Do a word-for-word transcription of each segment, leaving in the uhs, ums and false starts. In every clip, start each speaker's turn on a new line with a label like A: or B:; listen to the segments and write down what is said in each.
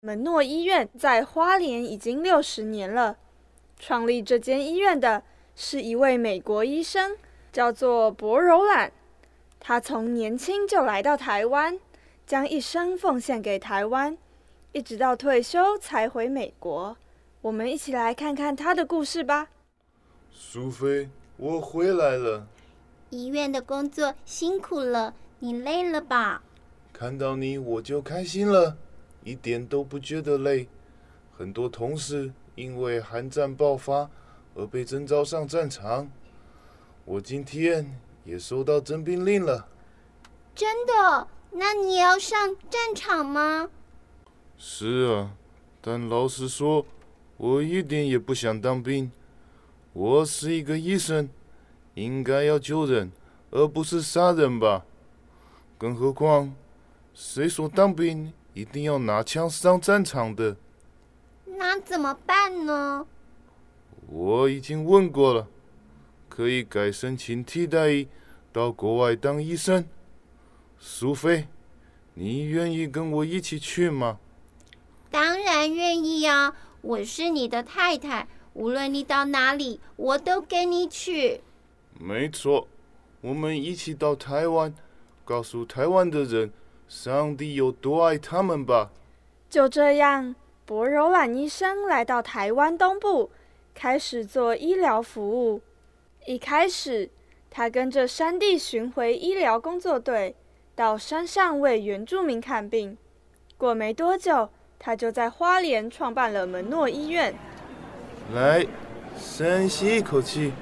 A: 门诺医院在花莲已经六十年了，创立这间医院的是一位美国医生，叫做博柔懒。他从年轻就来到台湾，将一生奉献给台湾，一直到退休才回美国。我们一起来看看他的故事吧。
B: 苏菲，我回来了。
C: 医院的工作辛苦了，你累了吧？
B: 看到你我就开心了，一点都不觉得累。很多同事因为韩战爆发而被征召上战场，我今天也收到征兵令了。
C: 真的？那你也要上战场吗？
B: 是啊，但老实说，我一点也不想当兵。我是一个医生，应该要救人，而不是杀人吧。更何况，谁说当兵一定要拿枪上战场的？
C: 那怎么办呢？
B: 我已经问过了，可以改申请替代役，到国外当医生。苏菲，你愿意跟我一起去吗？
C: 当然愿意啊！我是你的太太，无论你到哪里，我都跟你去。
B: 没错，我们一起到台湾，告诉台湾的人，上帝有多爱他们吧。
A: 就这样，博柔懒医生来到台湾东部，开始做医疗服务。一开始，他跟着山地巡回医疗工作队，到山上为原住民看病。过没多久，他就在花莲创办了门诺医院。
B: 来，深吸一口气。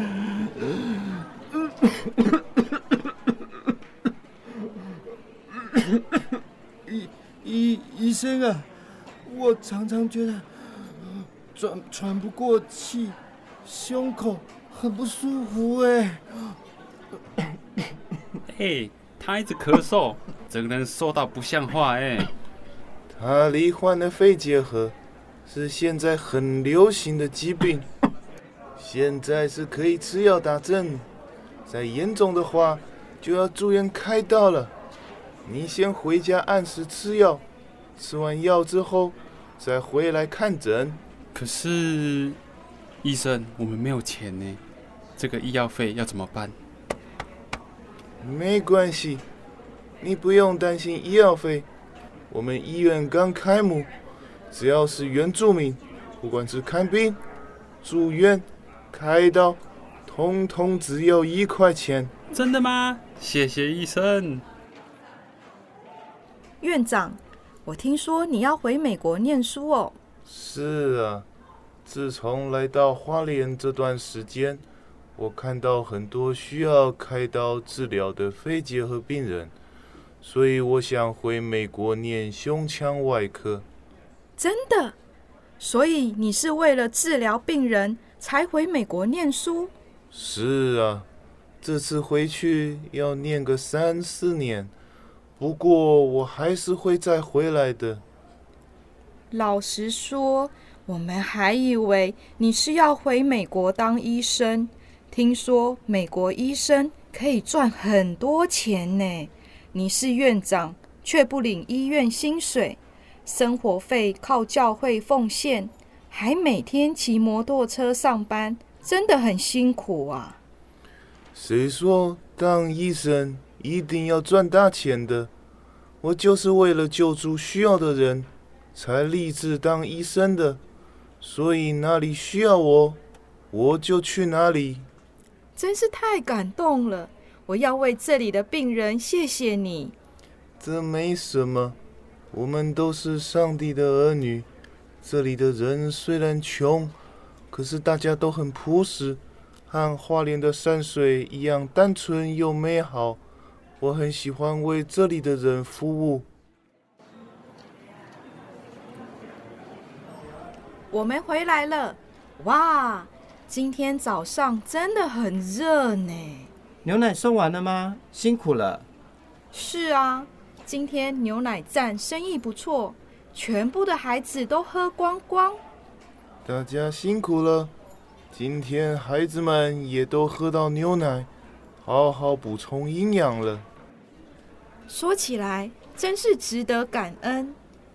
D: 医医医生啊，我常常觉得喘喘不过气，胸口很不舒服哎。
E: 哎，他一直咳嗽，这个人瘦到不像话哎。
B: 他罹患了肺结核，是现在很流行的疾病。现在是可以吃药打针，再严重的话就要住院开刀了。你先回家按时吃药，吃完药之后再回来看诊。
E: 可是，医生，我们没有钱呢，这个医药费要怎么办？
B: 没关系，你不用担心医药费。我们医院刚开幕，只要是原住民，不管是看病、住院、开刀，通通只要一块钱。
E: 真的吗？谢谢医生。
F: 院长，我听说你要回美国念书哦。
B: 是啊，自从来到花莲这段时间，我看到很多需要开刀治疗的肺结核病人，所以我想回美国念胸腔外科。
F: 真的？所以你是为了治疗病人才回美国念书？
B: 是啊，这次回去要念个三四年，不过我还是会再回来的。
F: 老实说，我们还以为你是要回美国当医生，听说美国医生可以赚很多钱呢。你是院长，却不领医院薪水，生活费靠教会奉献，还每天骑摩托车上班，真的很辛苦啊。
B: 谁说当医生一定要赚大钱的？我就是为了救助需要的人，才立志当医生的。所以哪里需要我，我就去哪里。
F: 真是太感动了，我要为这里的病人谢谢你。
B: 这没什么，我们都是上帝的儿女。这里的人虽然穷，可是大家都很朴实，和花莲的山水一样单纯又美好。我很喜欢为这里的人服务。
F: 我们回来了，哇，今天早上真的很热呢。
D: 牛奶送完了吗？辛苦了。
F: 是啊，今天牛奶站生意不错，全部的孩子都喝光光。
B: 大家辛苦了，今天孩子们也都喝到牛奶，好好补充营养了。
F: 说起来，真是值得感恩。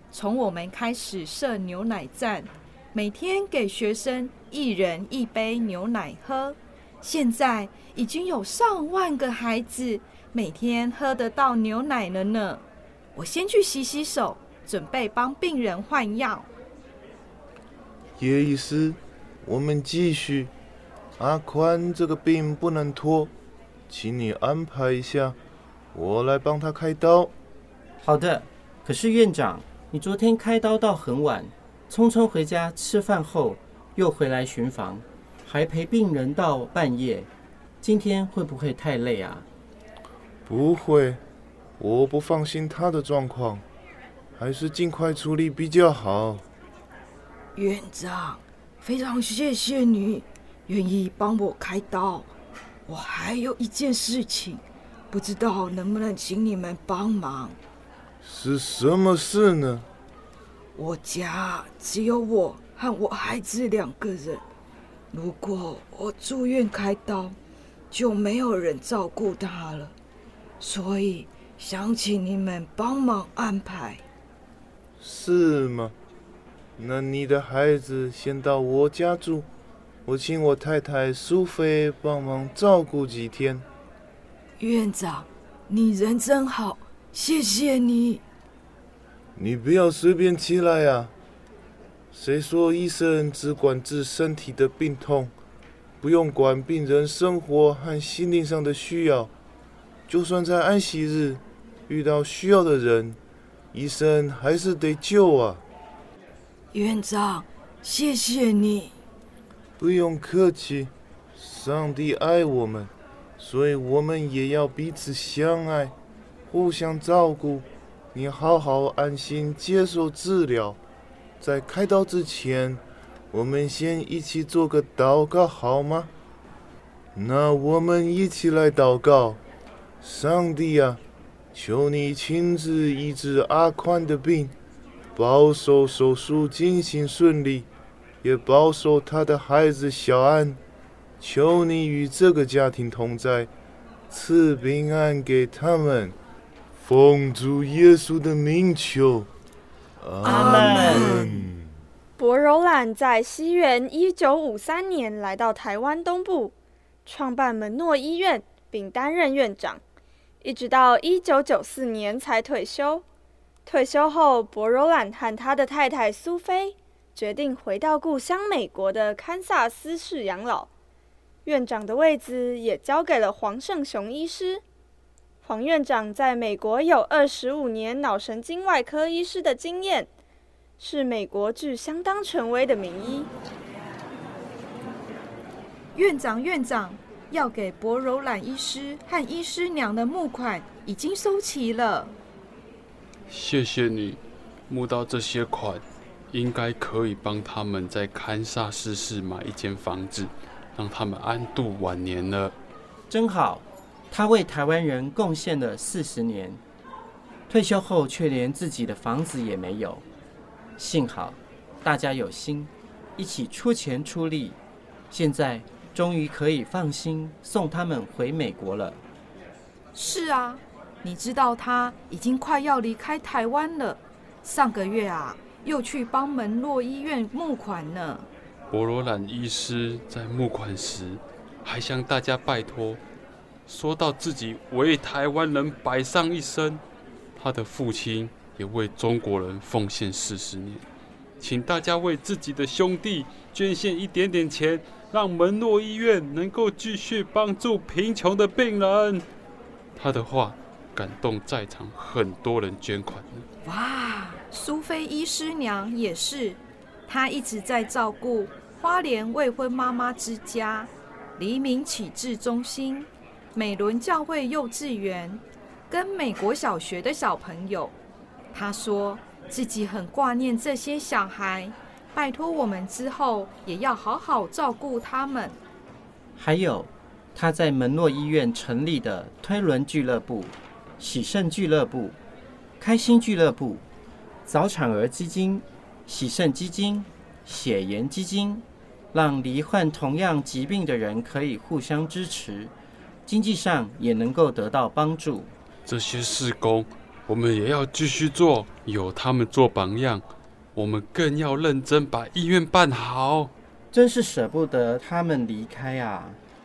F: 从我们开始设牛奶站，每天给学生一人一杯牛奶喝，现在已经有上万个孩子每天喝得到牛奶了呢。我先去洗洗手，准备帮病人换药。
B: 叶医师，我们继续。阿宽这个病不能拖，请你安排一下，我来帮他开刀。
G: 好的，可是院长，你昨天开刀到很晚，匆匆回家吃饭后又回来巡房，还陪病人到半夜，今天会不会太累啊？
B: 不会，我不放心他的状况，还是尽快处理比较好。
F: 院长，非常谢谢你愿意帮我开刀。我还有一件事情，不知道能不能请你们帮忙。
B: 是什么事呢？
F: 我家只有我和我孩子两个人，如果我住院开刀，就没有人照顾他了，所以想请你们帮忙安排。
B: 是吗？那你的孩子先到我家住，我请我太太苏菲帮忙照顾几天。
F: 院长，你人真好，谢谢你。
B: 你不要随便起来啊！谁说医生只管治身体的病痛，不用管病人生活和心灵上的需要？就算在安息日遇到需要的人，医生还是得救啊！
F: 院长，谢谢你。
B: 不用客气，上帝爱我们，所以我们也要彼此相爱，互相照顾。你好好安心接受治疗，在开刀之前，我们先一起做个祷告好吗？那我们一起来祷告。上帝啊，求你亲自医治阿宽的病，保守手术进行顺利，也保守他的孩子小安。求你与这个家庭同在，赐平安给他们。奉主耶稣的名求，
G: 阿们。
A: 薄柔览在西元一九五三年来到台湾东部，创办门诺医院，并担任院长，一直到一九九四年才退休。退休后，薄柔览和他的太太苏菲决定回到故乡美国的堪萨斯市养老，院长的位子也交给了黄胜雄医师。黄院长在美国有二十五年脑神经外科医师的经验，是美国具相当权威的名医。
F: 院长，院长，要给薄柔览医师和医师娘的募款已经收齐了。
E: 谢谢你，募到这些款，应该可以帮他们在堪萨斯市买一间房子，让他们安度晚年了。
G: 真好。他为台湾人贡献了四十年，退休后却连自己的房子也没有。幸好大家有心，一起出钱出力，现在终于可以放心送他们回美国了。
F: 是啊，你知道他已经快要离开台湾了，上个月啊，又去帮门诺医院募款呢。
E: 薄柔览医师在募款时，还向大家拜托，说到自己为台湾人摆上一生，他的父亲也为中国人奉献四十年，请大家为自己的兄弟捐献一点点钱，让门诺医院能够继续帮助贫穷的病人。他的话感动在场很多人捐款呢。
F: 哇，苏菲医师娘也是，她一直在照顾花莲未婚妈妈之家、黎明启智中心、美伦教会幼稚园跟美国小学的小朋友。他说自己很挂念这些小孩，拜托我们之后也要好好照顾他们。
G: 还有他在门诺医院成立的推轮俱乐部、喜盛俱乐部、开心俱乐部、早产儿基金、喜盛基金、血盐基金，让罹患同样疾病的人可以互相支持，经济上也能够得到帮助。
E: 这些事工我们也要继续做，有他们做榜样，我们更要认真把医院办好。
G: 真是舍不得他们离开啊！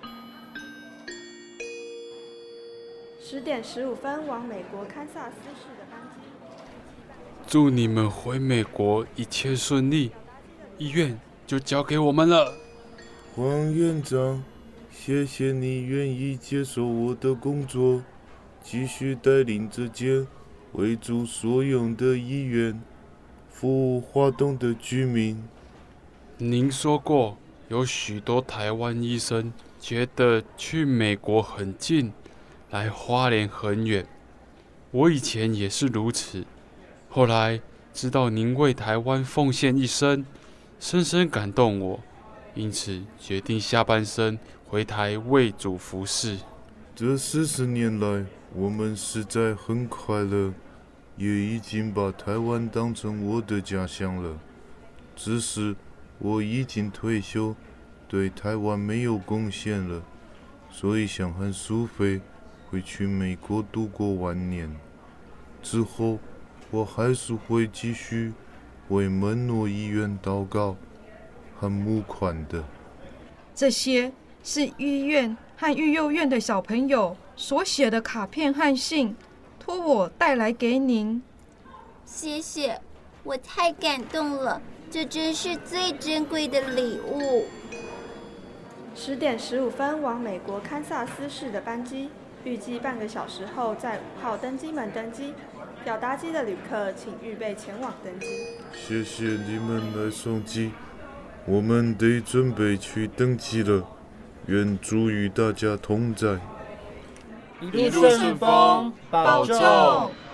A: 十点十五分往美国堪萨斯市的班机。
E: 祝你们回美国一切顺利，医院就交给我们了。
B: 黄院长，谢谢你愿意接受我的工作，继续带领这间为主所用的医院，服务花东的居民。
E: 您说过，有许多台湾医生觉得去美国很近，来花莲很远。我以前也是如此，后来知道您为台湾奉献一生，深深感动我，因此决定下半生回台为主服侍。
B: 这四十年来，我们实在很快乐，也已经把台湾当成我的家乡了。只是我已经退休，对台湾没有贡献了，所以想和苏菲回去美国度过晚年。之后，我还是会继续为门诺医院祷告和募款的。
F: 这些是医院和育幼院的小朋友所写的卡片和信，托我带来给您。
C: 谢谢，我太感动了，这真是最珍贵的礼物。
A: 十点十五分往美国堪萨斯市的班机，预计半个小时后在五号登机门登机。要搭机的旅客请预备前往登机。
B: 谢谢你们来送机，我们得准备去登机了。愿主与大家同在，
G: 一路顺风，保重。